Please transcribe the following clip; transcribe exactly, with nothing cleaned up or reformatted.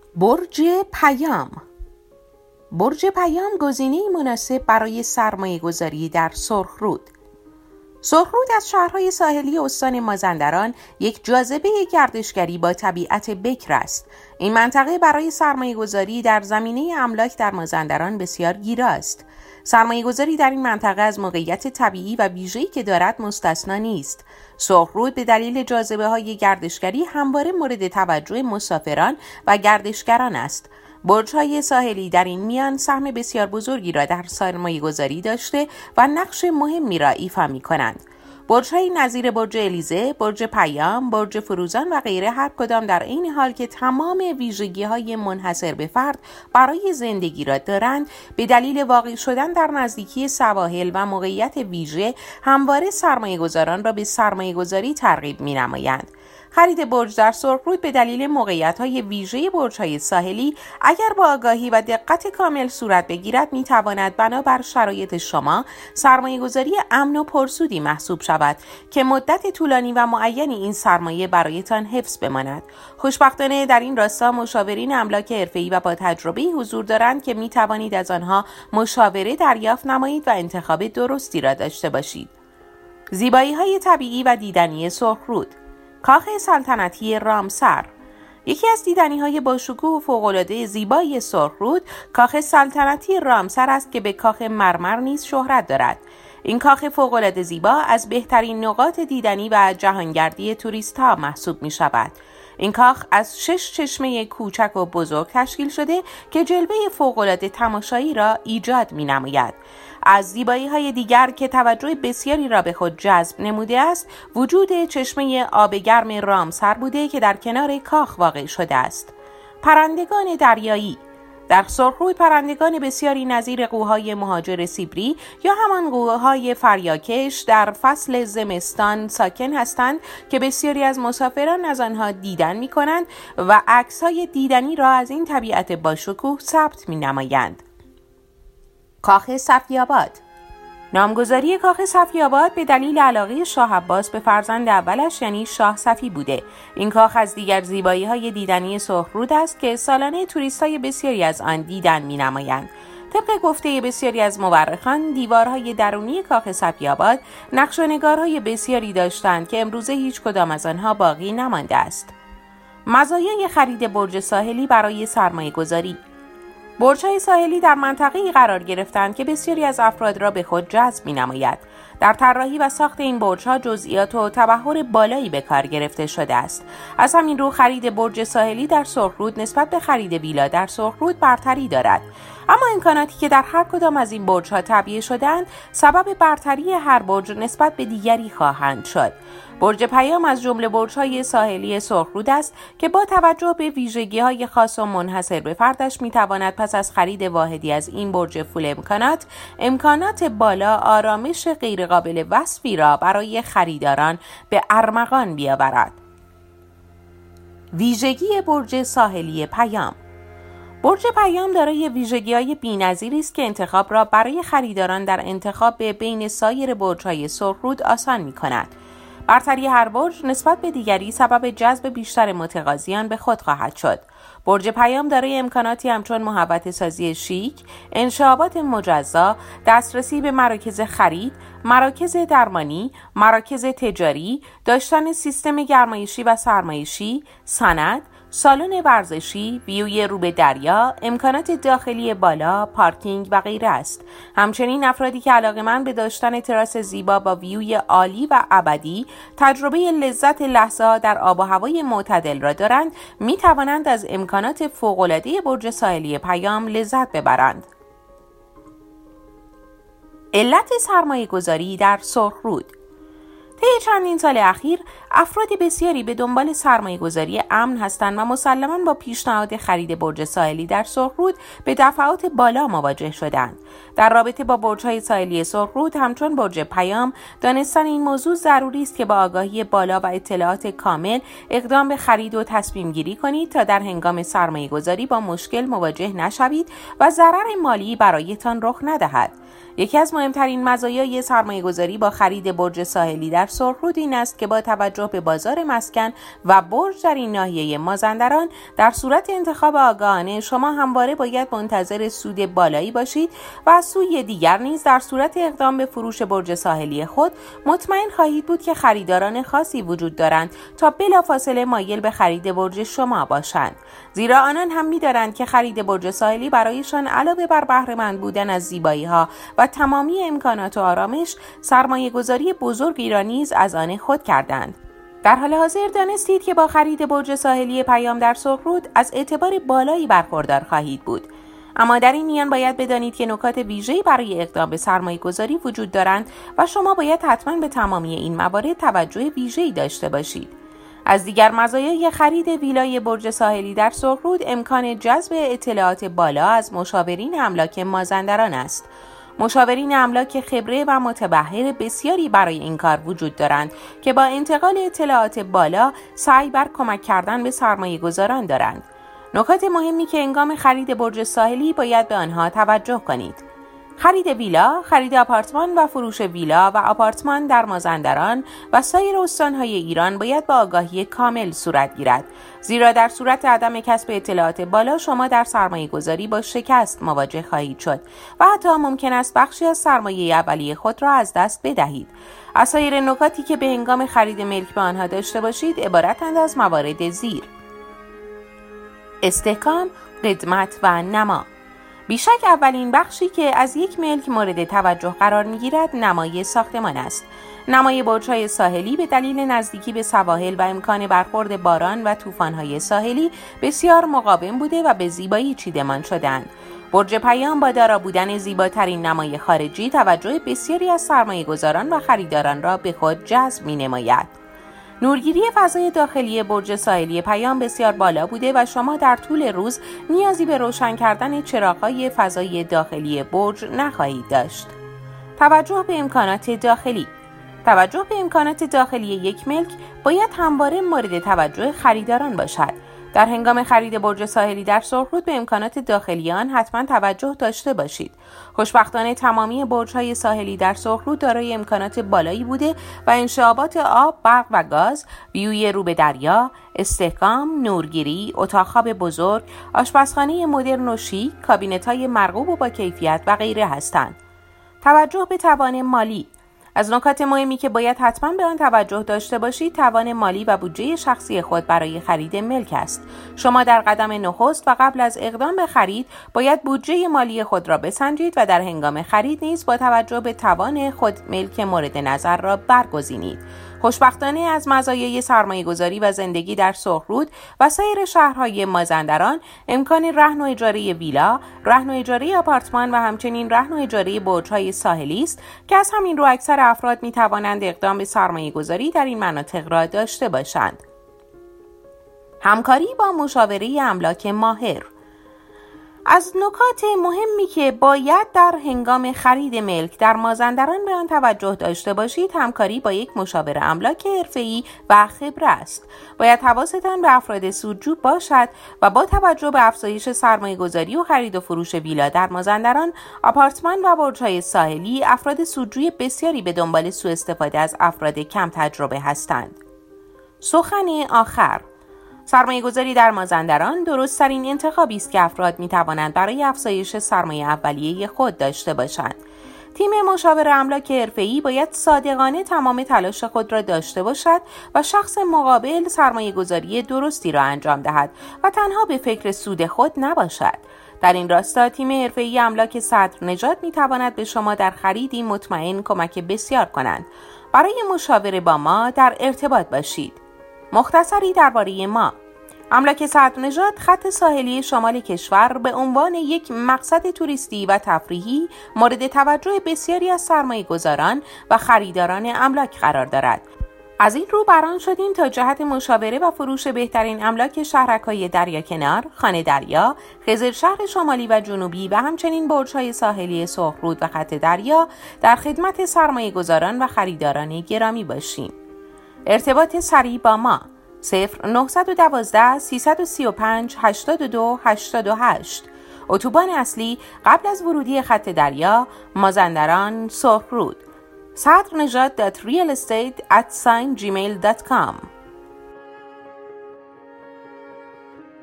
برج پیام. برج پیام گزینه‌ای مناسب برای سرمایه‌گذاری در سرخرود. سرخرود از شهرهای ساحلی استان مازندران یک جاذبه گردشگری با طبیعت بکر است. این منطقه برای سرمایه‌گذاری در زمینه املاک در مازندران بسیار گیرا است. سرمایه‌گذاری در این منطقه از موقعیت طبیعی و ویژه‌ای که دارد مستثنا نیست. سرخرود به دلیل جاذبه‌های گردشگری همواره مورد توجه مسافران و گردشگران است. برج‌های ساحلی در این میان سهم بسیار بزرگی را در سرمایه‌گذاری داشته و نقش مهمی را ایفا می‌کنند. برج‌های نظیر برج الیزه، برج پیام، برج فروزان و غیره هر کدام در این حال که تمام ویژگی‌های منحصر به فرد برای زندگی را دارند، به دلیل واقع شدن در نزدیکی سواحل و موقعیت ویژه همواره سرمایه‌گذاران را به سرمایه‌گذاری ترغیب می‌نمایند. خرید برج در سرخرود به دلیل موقعیت‌های ویژه برج‌های ساحلی اگر با آگاهی و دقت کامل صورت بگیرد می‌تواند بنابر شرایط شما سرمایه‌گذاری امن و پرسودی محسوب شود که مدت طولانی و معینی این سرمایه برایتان حفظ بماند. خوشبختانه در این راستا مشاورین املاک حرفه‌ای و با تجربه حضور دارند که می‌توانید از آنها مشاوره دریافت نمایید و انتخاب درستی را داشته باشید. زیبایی‌های طبیعی و دیدنی سرخرود. کاخ سلطنتی رامسر. یکی از دیدنی‌های باشکوه و فوق‌العاده زیبای سرخرود کاخ سلطنتی رامسر است که به کاخ مرمر نیز شهرت دارد. این کاخ فوق‌العاده زیبا از بهترین نقاط دیدنی و جهانگردی توریست‌ها محسوب می‌شود. این کاخ از شش چشمه کوچک و بزرگ تشکیل شده که جلوه فوق‌العاده تماشایی را ایجاد می‌نماید. از زیبایی‌های دیگر که توجه بسیاری را به خود جذب نموده است، وجود چشمه آب گرم رامسر بوده که در کنار کاخ واقع شده است. پرندگان دریایی. در سرخرود پرندگان بسیاری نظیر قوهای مهاجر سیبری یا همان قوهای فریاکش در فصل زمستان ساکن هستند که بسیاری از مسافران از آنها دیدن می کنند و عکس‌های دیدنی را از این طبیعت باشکوه ثبت می نمایند. کاخ صفی‌آباد. نامگذاری کاخ صفی‌آباد به دلیل علاقه شاه عباس به فرزند اولش یعنی شاه صفی بوده. این کاخ از دیگر زیبایی‌های دیدنی سرخرود است که سالانه توریست‌های بسیاری از آن دیدن می‌نمایند. طبق گفته بسیاری از مورخان، دیوارهای درونی کاخ صفی‌آباد نقش و نگارهای بسیاری داشتند که امروزه هیچ کدام از آنها باقی نمانده است. مزایای خرید برج ساحلی برای سرمایه‌گذاری. برج‌های ساحلی در منطقه‌ای قرار گرفتند که بسیاری از افراد را به خود جذب می‌نماید. در طراحی و ساخت این برج‌ها جزئیات و تبحر بالایی به کار گرفته شده است. از همین رو خرید برج ساحلی در سرخرود نسبت به خرید ویلا در سرخرود برتری دارد. اما امکاناتی که در هر کدام از این برج‌ها تعبیه شدند، سبب برتری هر برج نسبت به دیگری خواهند شد. برج پیام از جمله برج‌های ساحلی سرخرود است که با توجه به ویژگی‌های خاص و منحصر به فردش می‌تواند پس از خرید واحدی از این برج فول امکانات، امکانات بالا آرامش غیرقابل وصفی را برای خریداران به ارمغان بیاورد. ویژگی برج ساحلی پیام. برج پیام دارای ویژگی‌های بی‌نظیری است که انتخاب را برای خریداران در انتخاب بین سایر برج‌های سرخرود آسان می‌کند. برتری هر برج نسبت به دیگری سبب جذب بیشتر متقاضیان به خود خواهد شد. برج پیام دارای امکاناتی همچون محوطه سازی شیک، انشعابات مجزا، دسترسی به مراکز خرید، مراکز درمانی، مراکز تجاری، داشتن سیستم گرمایشی و سرمایشی، سند، سالن ورزشی، ویوی رو به دریا، امکانات داخلی بالا، پارکینگ و غیره است. همچنین افرادی که علاقه‌مند به داشتن تراس زیبا با ویوی عالی و ابدی، تجربه لذت لحظه‌ها در آب و هوای معتدل را دارند، می توانند از امکانات فوق‌العاده برج ساحلی پیام لذت ببرند. علت سرمایه‌گذاری در سرخرود. طی چندین سال اخیر افراد بسیاری به دنبال سرمایه‌گذاری امن هستند و مسلماً با پیشنهاد خرید برج ساحلی در سرخرود به دفعات بالا مواجه شدند. در رابطه با برج‌های ساحلی سرخرود همچون برج پیام، دانستن این موضوع ضروری است که با آگاهی بالا و اطلاعات کامل اقدام به خرید و تصمیم گیری کنید تا در هنگام سرمایه‌گذاری با مشکل مواجه نشوید و ضرر مالی برایتان رخ ندهد. یکی از مهمترین مزایای سرمایه‌گذاری با خرید برج ساحلی در سرخرود این است که با توجه توجه به بازار مسکن و برج در این ناحیه مازندران، در صورت انتخاب آگاهانه شما همواره باید منتظر سود بالایی باشید و از سوی دیگر نیز در صورت اقدام به فروش برج ساحلی خود مطمئن خواهید بود که خریداران خاصی وجود دارند تا بلافاصله مایل به خرید برج شما باشند، زیرا آنان هم می‌دانند که خرید برج ساحلی برایشان علاوه بر بهره‌مند بودن از زیبایی‌ها و تمامی امکانات و آرامش، سرمایه‌گذاری بزرگی را نیز از آن خود کردند. در حال حاضر دانستید که با خرید برج ساحلی پیام در سرخرود از اعتبار بالایی برخوردار خواهید بود. اما در این میان باید بدانید که نکات ویژه‌ای برای اقدام به سرمایه‌گذاری وجود دارند و شما باید حتما به تمامی این موارد توجه ویژه‌ای داشته باشید. از دیگر مزایای خرید ویلای برج ساحلی در سرخرود امکان جذب اطلاعات بالا از مشاورین املاک مازندران است. مشاورین املاک خبره و متبحر بسیاری برای این کار وجود دارند که با انتقال اطلاعات بالا سعی بر کمک کردن به سرمایه‌گذاران دارند. نکات مهمی که هنگام خرید برج ساحلی باید به آنها توجه کنید: خرید ویلا، خرید آپارتمان و فروش ویلا و آپارتمان در مازندران و سایر استان‌های ایران باید با آگاهی کامل صورت گیرد، زیرا در صورت عدم کسب اطلاعات بالا شما در سرمایه‌گذاری با شکست مواجه خواهید شد و حتی ممکن است بخشی از سرمایه اولیه خود را از دست بدهید. از سایر نکاتی که به هنگام خرید ملک به آنها داشته باشید عبارتند از موارد زیر: استحکام، خدمت و نما. بیشک اولین بخشی که از یک ملک مورد توجه قرار می‌گیرد نمای ساختمان است. نمای برج‌های ساحلی به دلیل نزدیکی به سواحل و امکان برخورد باران و طوفان‌های ساحلی بسیار مقاوم بوده و به زیبایی چیدمان شدند. برج پیام با دارا بودن زیباترین نمای خارجی توجه بسیاری از سرمایه‌گذاران و خریداران را به خود جذب می‌نماید. نورگیری فضای داخلی برج ساحلی پیام بسیار بالا بوده و شما در طول روز نیازی به روشن کردن چراغ‌های فضای داخلی برج نخواهید داشت. توجه به امکانات داخلی. توجه به امکانات داخلی یک ملک باید همواره مورد توجه خریداران باشد. در هنگام خرید برج ساحلی در سرخرود به امکانات داخلی آن حتما توجه داشته باشید. خوشبختانه تمامی برج‌های ساحلی در سرخرود دارای امکانات بالایی بوده و انشعابات آب، برق و گاز، ویوی رو به دریا، استحکام، نورگیری، اتاق خواب بزرگ، آشپزخانه مدرن و شیک، کابینت‌های مرغوب و با کیفیت و غیره هستند. توجه به توان مالی. از نکات مهمی که باید حتما به آن توجه داشته باشید توان مالی و بودجه شخصی خود برای خرید ملک است. شما در قدم نخست و قبل از اقدام به خرید باید بودجه مالی خود را بسنجید و در هنگام خرید نیز با توجه به توان خود ملک مورد نظر را برگزینید. خوشبختانه از مزایای سرمایه‌گذاری و زندگی در سرخرود و سایر شهرهای مازندران امکان رهن و اجاره ویلا، رهن و اجاره آپارتمان و همچنین رهن و اجاره برج‌های ساحلی است که از همین رو اکثر افراد می‌توانند اقدام به سرمایه‌گذاری در این مناطق را داشته باشند. همکاری با مشاوره املاک ماهر. از نکات مهمی که باید در هنگام خرید ملک در مازندران به آن توجه داشته باشید همکاری با یک مشاور املاک حرفه‌ای و خبره است. باید حواستان به افراد سودجو باشد و با توجه به افزایش سرمایه‌گذاری و خرید و فروش ویلا در مازندران، آپارتمان و برج‌های ساحلی افراد سودجوی بسیاری به دنبال سوء استفاده از افراد کم تجربه هستند. سخن آخر: سرمایه‌گذاری در مازندران درست‌ترین انتخابی است که افراد می‌توانند برای افزایش سرمایه اولیه خود داشته باشند. تیم مشاور املاک حرفه‌ای باید صادقانه تمام تلاش خود را داشته باشد و شخص مقابل سرمایه‌گذاری درستی را انجام دهد و تنها به فکر سود خود نباشد. در این راستا تیم حرفه‌ای املاک صدرنژاد می‌تواند به شما در خریدی مطمئن کمک بسیار کنند. برای مشاوره با ما در ارتباط باشید. مختصری درباره ما: املاک صدرنژاد خط ساحلی شمال کشور به عنوان یک مقصد توریستی و تفریحی مورد توجه بسیاری از سرمایه‌گذاران و خریداران املاک قرار دارد. از این رو بران شدیم تا جهت مشاوره و فروش بهترین املاک شهرک‌های دریاکنار، خانه دریا، خضرشهر شمالی و جنوبی و همچنین برج‌های ساحلی سرخرود و خط دریا در خدمت سرمایه‌گذاران و خریداران گرامی باشیم. ارتباط سریع با ما: صفر نه یک دو سه سه پنج هشت دو هشت هشت. اتوبان اصلی قبل از ورودی خط دریا، مازندران، سرخرود. صدرنژاد دات ریل استیت ات جیمیل دات کام